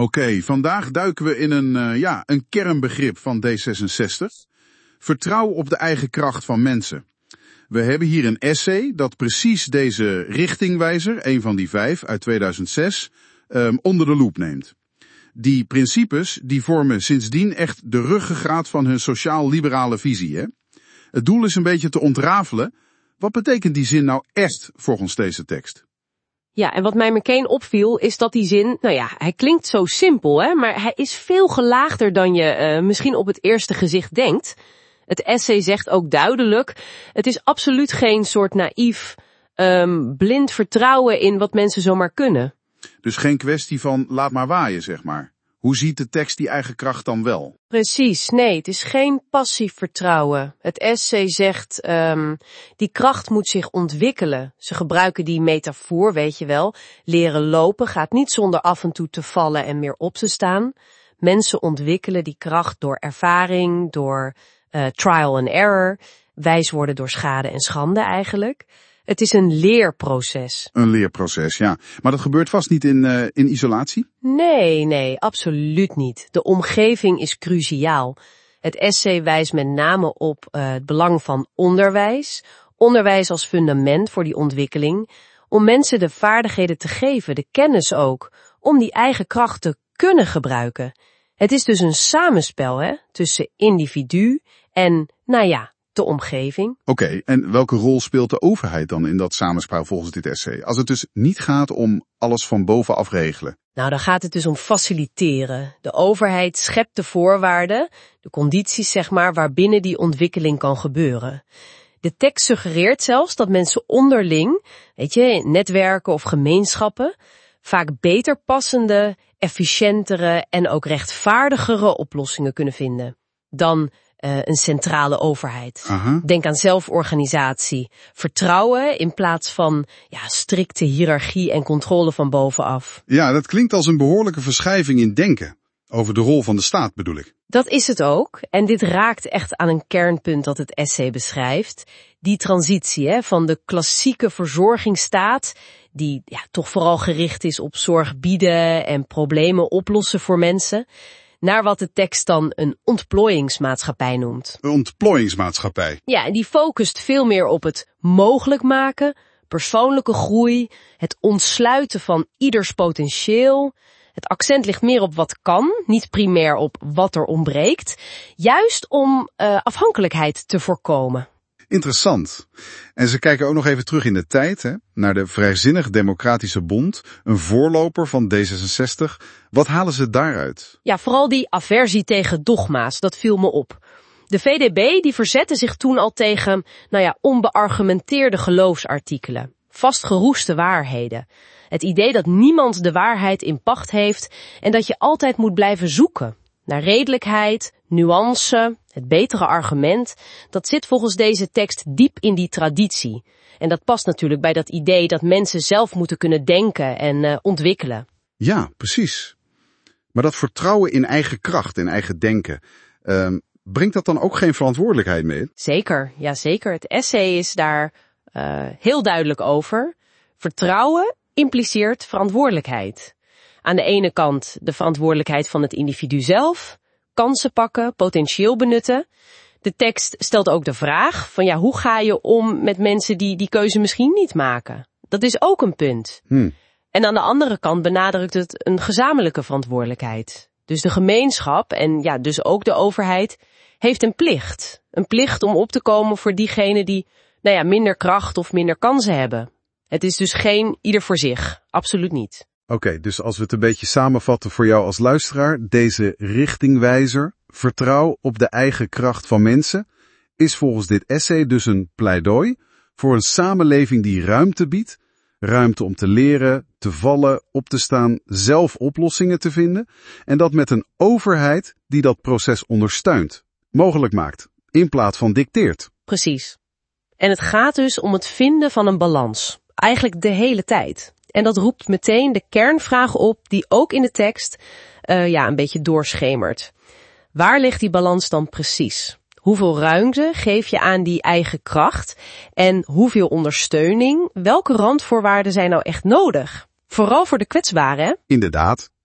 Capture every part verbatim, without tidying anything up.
Oké, okay, vandaag duiken we in een, uh, ja, een kernbegrip van D zesenzestig. Vertrouwen op de eigen kracht van mensen. We hebben hier een essay dat precies deze richtingwijzer, een van die vijf uit tweeduizend zes, um, onder de loep neemt. Die principes die vormen sindsdien echt de ruggengraat van hun sociaal-liberale visie. Hè? Het doel is een beetje te ontrafelen. Wat betekent die zin nou echt volgens deze tekst? Ja, en wat mij meteen opviel is dat die zin, nou ja, hij klinkt zo simpel, hè, maar hij is veel gelaagder dan je uh, misschien op het eerste gezicht denkt. Het essay zegt ook duidelijk, het is absoluut geen soort naïef, um, blind vertrouwen in wat mensen zomaar kunnen. Dus geen kwestie van laat maar waaien, zeg maar. Hoe ziet de tekst die eigen kracht dan wel? Precies, nee, het is geen passief vertrouwen. Het essay zegt, um, die kracht moet zich ontwikkelen. Ze gebruiken die metafoor, weet je wel. Leren lopen gaat niet zonder af en toe te vallen en weer op te staan. Mensen ontwikkelen die kracht door ervaring, door uh, trial and error. Wijs worden door schade en schande eigenlijk. Het is een leerproces. Een leerproces, ja. Maar dat gebeurt vast niet in, uh, in isolatie? Nee, nee, absoluut niet. De omgeving is cruciaal. Het essay wijst met name op uh, het belang van onderwijs. Onderwijs als fundament voor die ontwikkeling. Om mensen de vaardigheden te geven, de kennis ook. Om die eigen kracht te kunnen gebruiken. Het is dus een samenspel, hè, tussen individu en, nou ja, de omgeving. Oké, okay, en welke rol speelt de overheid dan in dat samenspel volgens dit essay? Als het dus niet gaat om alles van bovenaf regelen. Nou, dan gaat het dus om faciliteren. De overheid schept de voorwaarden, de condities zeg maar, waarbinnen die ontwikkeling kan gebeuren. De tekst suggereert zelfs dat mensen onderling, weet je, netwerken of gemeenschappen, vaak beter passende, efficiëntere en ook rechtvaardigere oplossingen kunnen vinden dan Uh, een centrale overheid. Aha. Denk aan zelforganisatie, vertrouwen in plaats van ja, strikte hiërarchie en controle van bovenaf. Ja, dat klinkt als een behoorlijke verschuiving in denken. Over de rol van de staat bedoel ik. Dat is het ook. En dit raakt echt aan een kernpunt dat het essay beschrijft. Die transitie hè, van de klassieke verzorgingsstaat, die ja, toch vooral gericht is op zorg bieden en problemen oplossen voor mensen, naar wat de tekst dan een ontplooiingsmaatschappij noemt. Een ontplooiingsmaatschappij. Ja, en die focust veel meer op het mogelijk maken, persoonlijke groei, het ontsluiten van ieders potentieel. Het accent ligt meer op wat kan, niet primair op wat er ontbreekt. Juist om uh, afhankelijkheid te voorkomen. Interessant. En ze kijken ook nog even terug in de tijd, hè, naar de Vrijzinnig Democratische Bond, een voorloper van D zesenzestig. Wat halen ze daaruit? Ja, vooral die aversie tegen dogma's, dat viel me op. De V D B die verzette zich toen al tegen, nou ja, onbeargumenteerde geloofsartikelen. Vastgeroeste waarheden. Het idee dat niemand de waarheid in pacht heeft en dat je altijd moet blijven zoeken naar redelijkheid, nuance, het betere argument, dat zit volgens deze tekst diep in die traditie. En dat past natuurlijk bij dat idee dat mensen zelf moeten kunnen denken en uh, ontwikkelen. Ja, precies. Maar dat vertrouwen in eigen kracht, in eigen denken, uh, brengt dat dan ook geen verantwoordelijkheid mee? Zeker, ja zeker. Het essay is daar uh, heel duidelijk over. Vertrouwen impliceert verantwoordelijkheid. Aan de ene kant de verantwoordelijkheid van het individu zelf, kansen pakken, potentieel benutten. De tekst stelt ook de vraag van ja, hoe ga je om met mensen die die keuze misschien niet maken? Dat is ook een punt. Hmm. En aan de andere kant benadrukt het een gezamenlijke verantwoordelijkheid. Dus de gemeenschap en ja, dus ook de overheid heeft een plicht. Een plicht om op te komen voor diegenen die nou ja, minder kracht of minder kansen hebben. Het is dus geen ieder voor zich. Absoluut niet. Oké, okay, dus als we het een beetje samenvatten voor jou als luisteraar, deze richtingwijzer, vertrouw op de eigen kracht van mensen, is volgens dit essay dus een pleidooi voor een samenleving die ruimte biedt, ruimte om te leren, te vallen, op te staan, zelf oplossingen te vinden en dat met een overheid die dat proces ondersteunt, mogelijk maakt, in plaats van dicteert. Precies. En het gaat dus om het vinden van een balans, eigenlijk de hele tijd. En dat roept meteen de kernvraag op die ook in de tekst uh, ja, een beetje doorschemert. Waar ligt die balans dan precies? Hoeveel ruimte geef je aan die eigen kracht? En hoeveel ondersteuning? Welke randvoorwaarden zijn nou echt nodig? Vooral voor de kwetsbaren, hè? Inderdaad.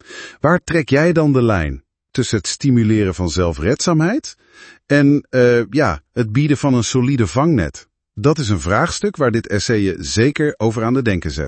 Waar trek jij dan de lijn tussen het stimuleren van zelfredzaamheid en uh, ja, het bieden van een solide vangnet? Dat is een vraagstuk waar dit essay je zeker over aan de denken zet.